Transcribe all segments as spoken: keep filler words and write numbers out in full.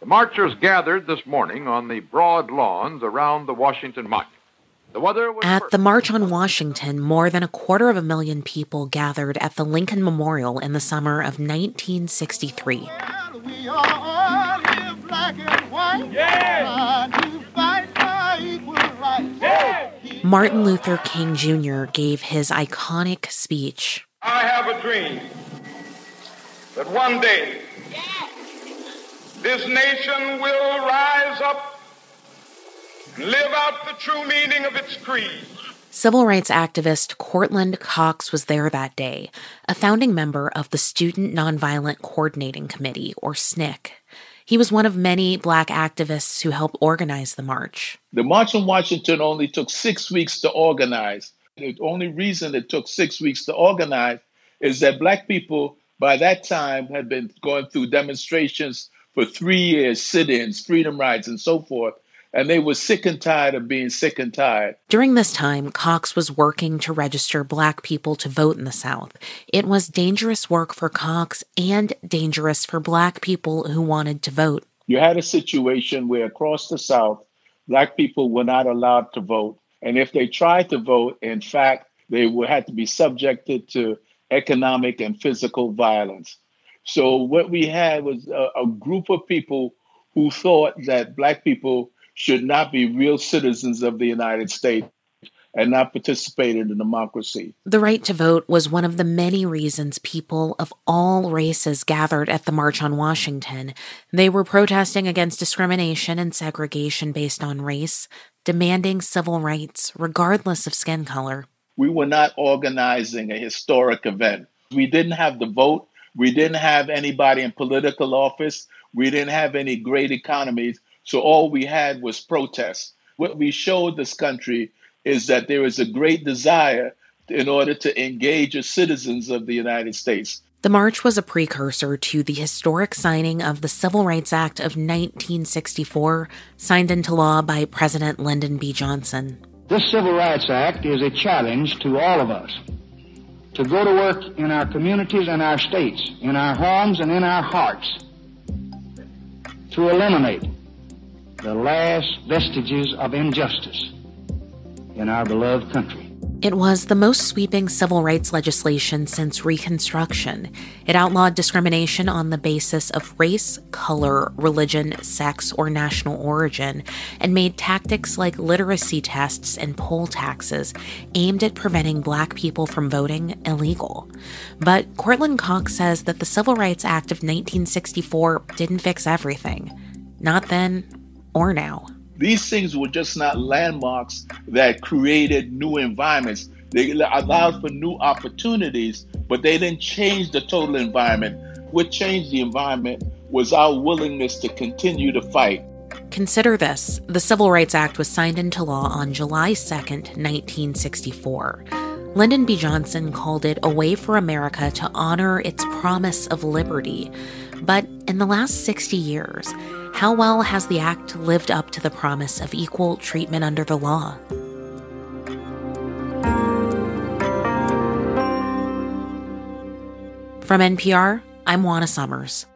The marchers gathered this morning on the broad lawns around the Washington Monument. The weather was At perfect. the March on Washington, more than a quarter of a million people gathered at the Lincoln Memorial in the summer of nineteen sixty-three. Well, we all live black and white. Yeah. To fight for equal rights. Yeah. Martin Luther King Junior gave his iconic speech. I have a dream that one day this nation will rise up and live out the true meaning of its creed. Civil rights activist Courtland Cox was there that day, a founding member of the Student Nonviolent Coordinating Committee, or S N C C. He was one of many black activists who helped organize the march. The March on Washington only took six weeks to organize. The only reason it took six weeks to organize is that black people by that time had been going through demonstrations for three years, sit-ins, freedom rides, and so forth. And they were sick and tired of being sick and tired. During this time, Cox was working to register black people to vote in the South. It was dangerous work for Cox and dangerous for black people who wanted to vote. You had a situation where across the South, black people were not allowed to vote. And if they tried to vote, in fact, they would had to be subjected to economic and physical violence. So what we had was a, a group of people who thought that black people should not be real citizens of the United States and not participate in the democracy. The right to vote was one of the many reasons people of all races gathered at the March on Washington. They were protesting against discrimination and segregation based on race, demanding civil rights regardless of skin color. We were not organizing a historic event. We didn't have the vote. We didn't have anybody in political office. We didn't have any great economies. So all we had was protest. What we showed this country is that there is a great desire in order to engage as citizens of the United States. The march was a precursor to the historic signing of the Civil Rights Act of nineteen sixty-four, signed into law by President Lyndon B. Johnson. This Civil Rights Act is a challenge to all of us to go to work in our communities and our states, in our homes and in our hearts, to eliminate the last vestiges of injustice in our beloved country. It was the most sweeping civil rights legislation since Reconstruction. It outlawed discrimination on the basis of race, color, religion, sex, or national origin, and made tactics like literacy tests and poll taxes aimed at preventing black people from voting illegal. But Courtland Cox says that the Civil Rights Act of nineteen sixty-four didn't fix everything. Not then or now. These things were just not landmarks that created new environments. They allowed for new opportunities, but they didn't change the total environment. What changed the environment was our willingness to continue to fight. Consider this. The Civil Rights Act was signed into law on July second, nineteen sixty-four. Lyndon B. Johnson called it a way for America to honor its promise of liberty. But in the last sixty years, how well has the act lived up to the promise of equal treatment under the law? From N P R, I'm Juana Summers.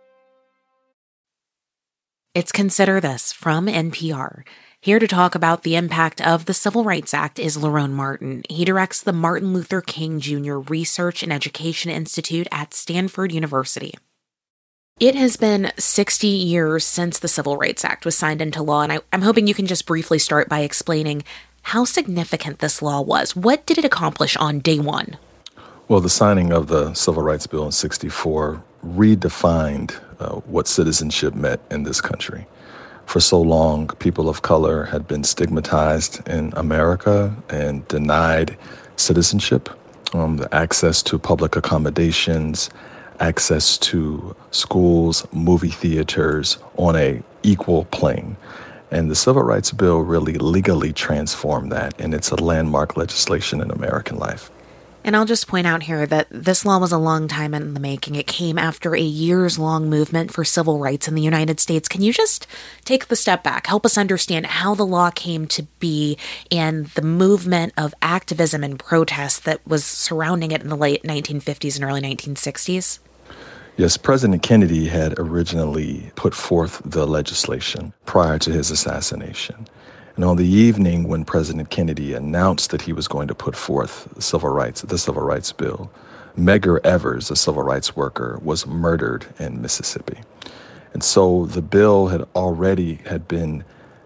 It's Consider This from N P R. Here to talk about the impact of the Civil Rights Act is Lerone Martin. He directs the Martin Luther King Junior Research and Education Institute at Stanford University. It has been sixty years since the Civil Rights Act was signed into law, and I, I'm hoping you can just briefly start by explaining how significant this law was. What did it accomplish on day one? Well, the signing of the Civil Rights Bill in sixty-four redefined uh, what citizenship meant in this country. For so long, people of color had been stigmatized in America and denied citizenship, um, the access to public accommodations, access to schools, movie theaters on a equal plane. And the Civil Rights Bill really legally transformed that, and it's a landmark legislation in American life. And I'll just point out here that this law was a long time in the making. It came after a years-long movement for civil rights in the United States. Can you just take the step back, help us understand how the law came to be and the movement of activism and protest that was surrounding it in the late nineteen fifties and early nineteen sixties? Yes, President Kennedy had originally put forth the legislation prior to his assassination. And on the evening when President Kennedy announced that he was going to put forth civil rights, the Civil Rights Bill, Medgar Evers, a civil rights worker, was murdered in Mississippi. And so the bill had already had been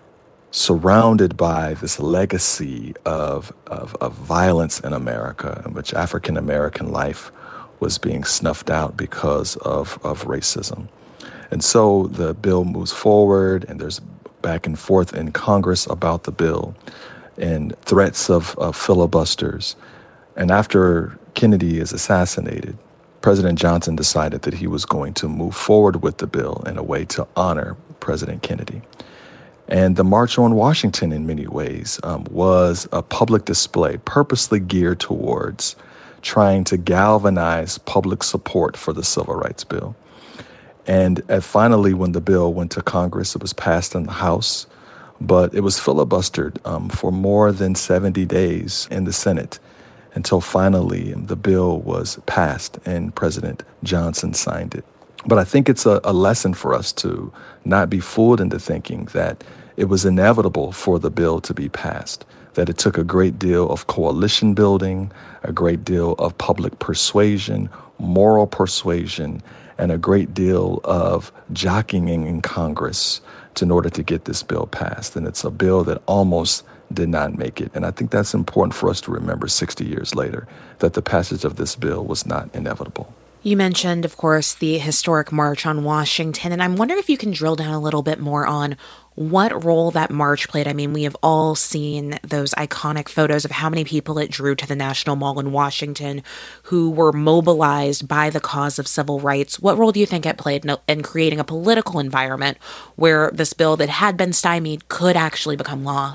surrounded by this legacy of, of, of violence in America, in which African-American life was being snuffed out because of, of racism. And so the bill moves forward, and there's back and forth in Congress about the bill and threats of, of filibusters. And after Kennedy is assassinated, President Johnson decided that he was going to move forward with the bill in a way to honor President Kennedy. And the March on Washington, in many ways, um, was a public display purposely geared towards trying to galvanize public support for the Civil Rights Bill. And uh, finally, when the bill went to Congress, it was passed in the House, but it was filibustered um, for more than seventy days in the Senate until finally the bill was passed and President Johnson signed it. But I think it's a, a lesson for us to not be fooled into thinking that it was inevitable for the bill to be passed, that it took a great deal of coalition building, a great deal of public persuasion, moral persuasion, and a great deal of jockeying in Congress to, in order to get this bill passed. And it's a bill that almost did not make it. And I think that's important for us to remember sixty years later, that the passage of this bill was not inevitable. You mentioned, of course, the historic March on Washington, and I'm wondering if you can drill down a little bit more on what role that march played. I mean, we have all seen those iconic photos of how many people it drew to the National Mall in Washington who were mobilized by the cause of civil rights. What role do you think it played in creating a political environment where this bill that had been stymied could actually become law?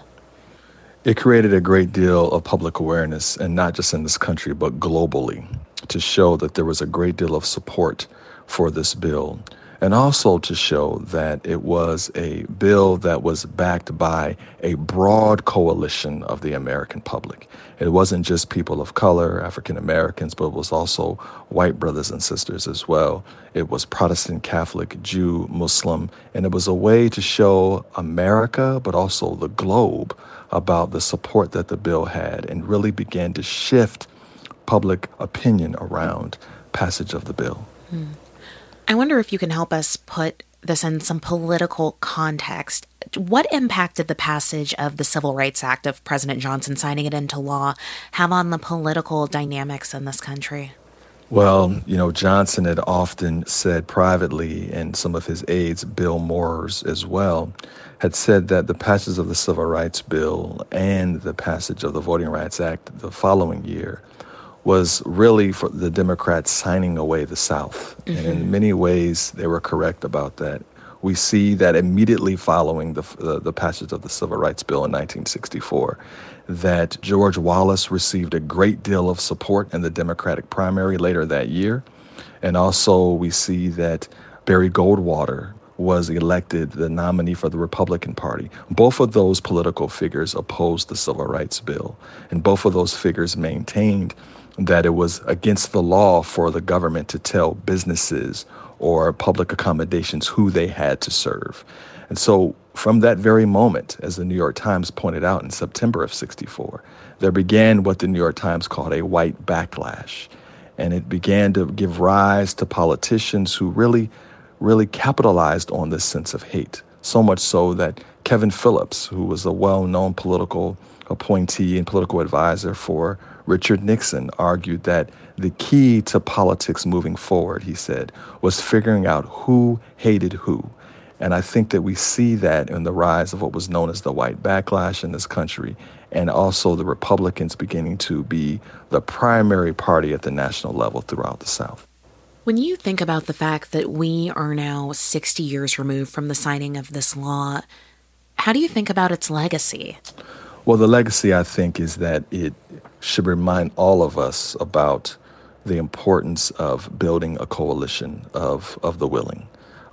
It created a great deal of public awareness, and not just in this country, but globally, to show that there was a great deal of support for this bill, and also to show that it was a bill that was backed by a broad coalition of the American public. It wasn't just people of color, African Americans, but it was also white brothers and sisters as well. It was Protestant, Catholic, Jew, Muslim, and it was a way to show America, but also the globe, about the support that the bill had, and really began to shift public opinion around passage of the bill. Hmm. I wonder if you can help us put this in some political context. What impact did the passage of the Civil Rights Act, of President Johnson signing it into law, have on the political dynamics in this country? Well, you know, Johnson had often said privately, and some of his aides, Bill Moores as well, had said that the passage of the Civil Rights Bill and the passage of the Voting Rights Act the following year was really for the Democrats signing away the South. Mm-hmm. And in many ways, they were correct about that. We see that immediately following the, the, the passage of the Civil Rights Bill in nineteen sixty-four, that George Wallace received a great deal of support in the Democratic primary later that year. And also we see that Barry Goldwater was elected the nominee for the Republican Party. Both of those political figures opposed the Civil Rights Bill, and both of those figures maintained that it was against the law for the government to tell businesses or public accommodations who they had to serve. And so from that very moment, as the New York Times pointed out in September of sixty-four, there began what the New York Times called a white backlash. And it began to give rise to politicians who really, really capitalized on this sense of hate. So much so that Kevin Phillips, who was a well-known political appointee and political advisor for Richard Nixon, argued that the key to politics moving forward, he said, was figuring out who hated who. And I think that we see that in the rise of what was known as the white backlash in this country, and also the Republicans beginning to be the primary party at the national level throughout the South. When you think about the fact that we are now sixty years removed from the signing of this law, how do you think about its legacy? Well, the legacy, I think, is that it should remind all of us about the importance of building a coalition of, of the willing,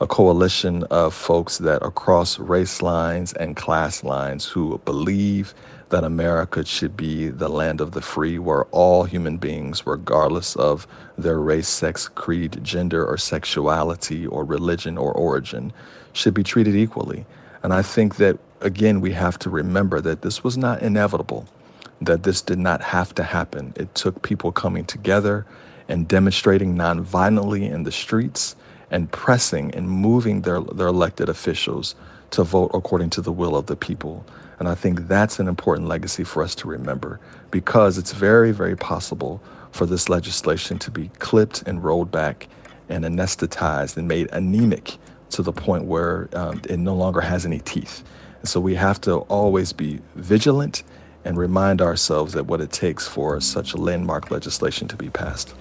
a coalition of folks that across race lines and class lines who believe that America should be the land of the free, where all human beings, regardless of their race, sex, creed, gender, or sexuality, or religion, or origin, should be treated equally. And I think that, again, we have to remember that this was not inevitable, that this did not have to happen. It took people coming together and demonstrating nonviolently in the streets and pressing and moving their, their elected officials to vote according to the will of the people. And I think that's an important legacy for us to remember, because it's very, very possible for this legislation to be clipped and rolled back and anesthetized and made anemic to the point where um, it no longer has any teeth. And so we have to always be vigilant and remind ourselves that what it takes for such a landmark legislation to be passed.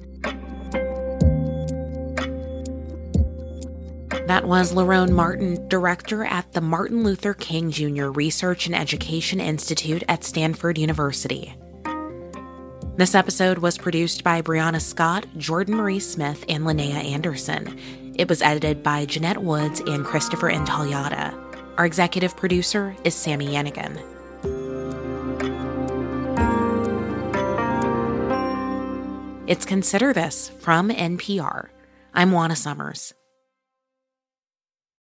That was Lerone Martin, director at the Martin Luther King Junior Research and Education Institute at Stanford University. This episode was produced by Brianna Scott, Jordan Marie Smith, and Linnea Anderson. It was edited by Jeanette Woods and Christopher Intagliata. Our executive producer is Sammy Yannigan. It's Consider This from N P R. I'm Juana Summers.